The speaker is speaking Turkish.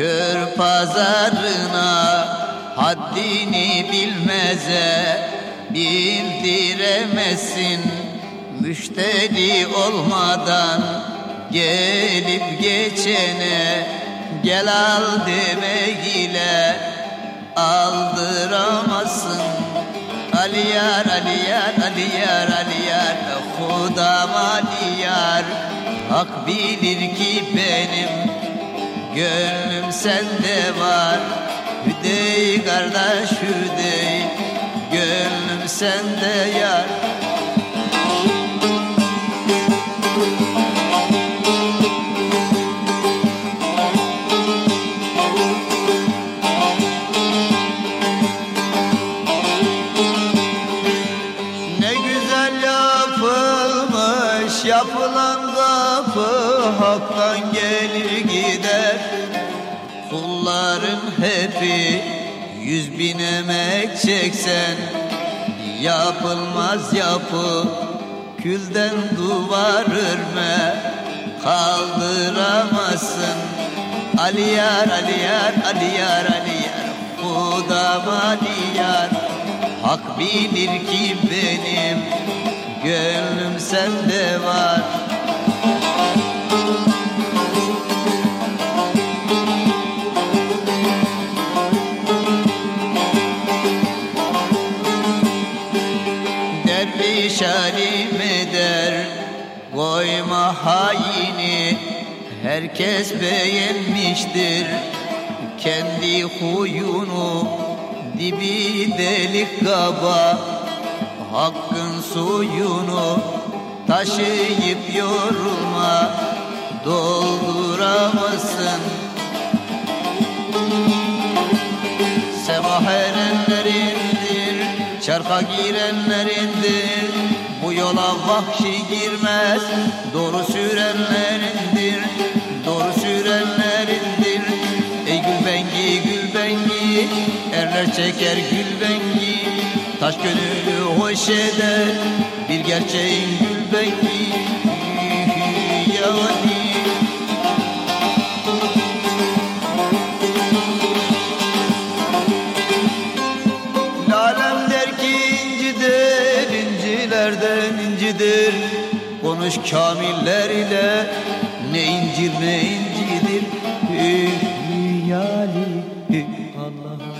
Kör pazarına haddini bilmeze bildiremezsin. Müşteri olmadan gelip geçene gel al demek ile aldıramazsın. Ali yar, Ali yar, Ali yar, Ali yar, Hudam Ali yar. Hak bilir ki benim gönlüm sende var. Hüdey kardeş hüdey, gönlüm sende yar. Yapılan kapı haktan gelir gider. Kulların hepi 100.000 emek çeksen yapılmaz yapı. Külden duvar örme kaldıramazsın. Ali yar, Ali yar, Ali yar, Ali yar, Hudam Ali yar. Hak bilir ki benim gönlüm sende var. Derviş alim eder koyma haini. Herkes beğenmiştir kendi huyunu. Dibi delik kaba hakkın suyunu taşıyıp yorulma dolduramazsın. Sabah erenlerindir, çarka girenlerindir. Bu yola vahşi girmez, doğru sürenlerindir, doğru sürenlerindir. Ey gülbengi, gülbengi, erler çeker gülbengi. Taş gönüllü hoş eder bir gerçeğin gülbengi. Yani lalem der ki incidir, incilerden incidir. Konuş kamiller ile ne incir ne incidir. Yani Allah